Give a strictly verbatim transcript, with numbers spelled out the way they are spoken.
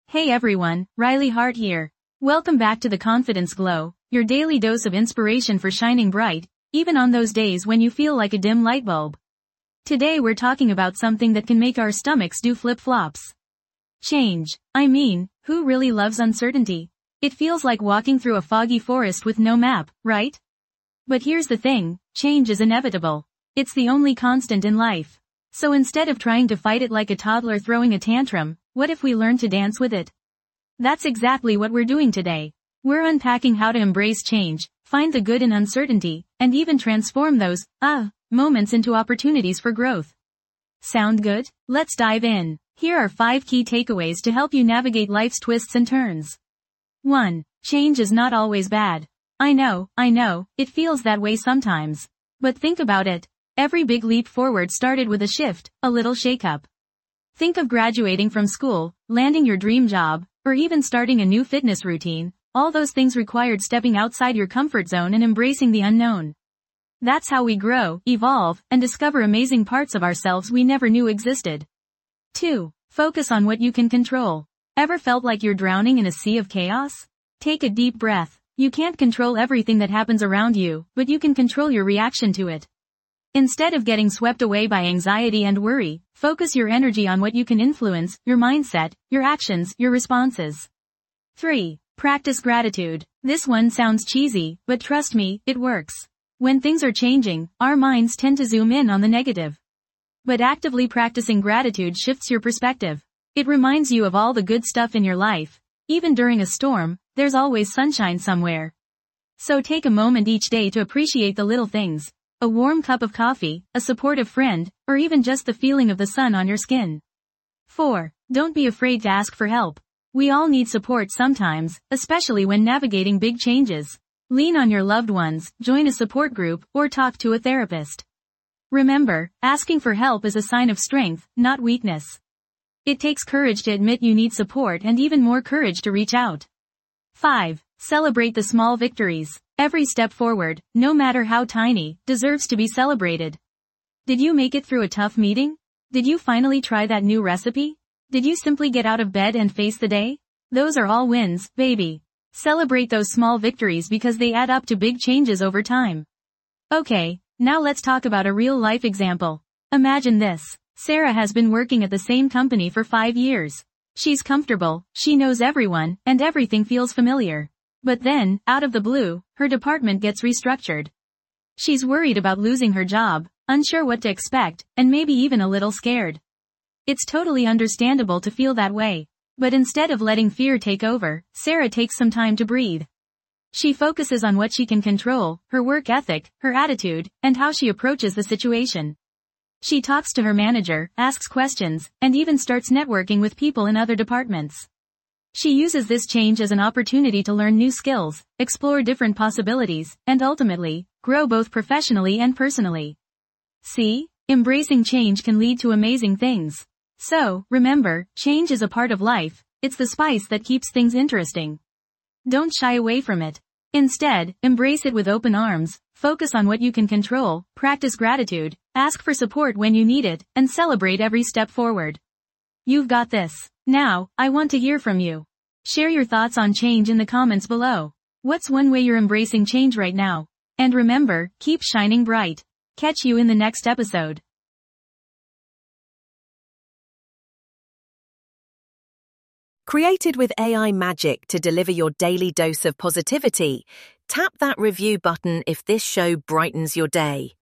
Hey everyone, Riley Hart here. Welcome back to the Confidence Glow, your daily dose of inspiration for shining bright, even on those days when you feel like a dim light bulb. Today we're talking about something that can make our stomachs do flip-flops. Change. I mean, who really loves uncertainty? It feels like walking through a foggy forest with no map, right? But here's the thing, change is inevitable. It's the only constant in life. So instead of trying to fight it like a toddler throwing a tantrum, what if we learn to dance with it? That's exactly what we're doing today. We're unpacking how to embrace change, find the good in uncertainty, and even transform those, ah, moments into opportunities for growth. Sound good? Let's dive in. Here are five key takeaways to help you navigate life's twists and turns. one. Change is not always bad. I know, I know, it feels that way sometimes. But think about it. Every big leap forward started with a shift, a little shakeup. Think of graduating from school, landing your dream job, or even starting a new fitness routine. All those things required stepping outside your comfort zone and embracing the unknown. That's how we grow, evolve, and discover amazing parts of ourselves we never knew existed. two. Focus on what you can control. Ever felt like you're drowning in a sea of chaos? Take a deep breath. You can't control everything that happens around you, but you can control your reaction to it. Instead of getting swept away by anxiety and worry, focus your energy on what you can influence, your mindset, your actions, your responses. three. Practice gratitude. This one sounds cheesy, but trust me, it works. When things are changing, our minds tend to zoom in on the negative. But actively practicing gratitude shifts your perspective. It reminds you of all the good stuff in your life. Even during a storm, there's always sunshine somewhere. So take a moment each day to appreciate the little things. A warm cup of coffee, a supportive friend, or even just the feeling of the sun on your skin. four. Don't be afraid to ask for help. We all need support sometimes, especially when navigating big changes. Lean on your loved ones, join a support group, or talk to a therapist. Remember, asking for help is a sign of strength, not weakness. It takes courage to admit you need support and even more courage to reach out. five. Celebrate the small victories. Every step forward, no matter how tiny, deserves to be celebrated. Did you make it through a tough meeting? Did you finally try that new recipe? Did you simply get out of bed and face the day? Those are all wins, baby. Celebrate those small victories because they add up to big changes over time. Okay, now let's talk about a real-life example. Imagine this. Sarah has been working at the same company for five years. She's comfortable, she knows everyone, and everything feels familiar. But then, out of the blue, her department gets restructured. She's worried about losing her job, unsure what to expect, and maybe even a little scared. It's totally understandable to feel that way. But instead of letting fear take over, Sarah takes some time to breathe. She focuses on what she can control, her work ethic, her attitude, and how she approaches the situation. She talks to her manager, asks questions, and even starts networking with people in other departments. She uses this change as an opportunity to learn new skills, explore different possibilities, and ultimately, grow both professionally and personally. See, embracing change can lead to amazing things. So, remember, change is a part of life, it's the spice that keeps things interesting. Don't shy away from it. Instead, embrace it with open arms, focus on what you can control, practice gratitude, ask for support when you need it, and celebrate every step forward. You've got this. Now, I want to hear from you. Share your thoughts on change in the comments below. What's one way you're embracing change right now? And remember, keep shining bright. Catch you in the next episode. Created with A I magic to deliver your daily dose of positivity, tap that review button if this show brightens your day.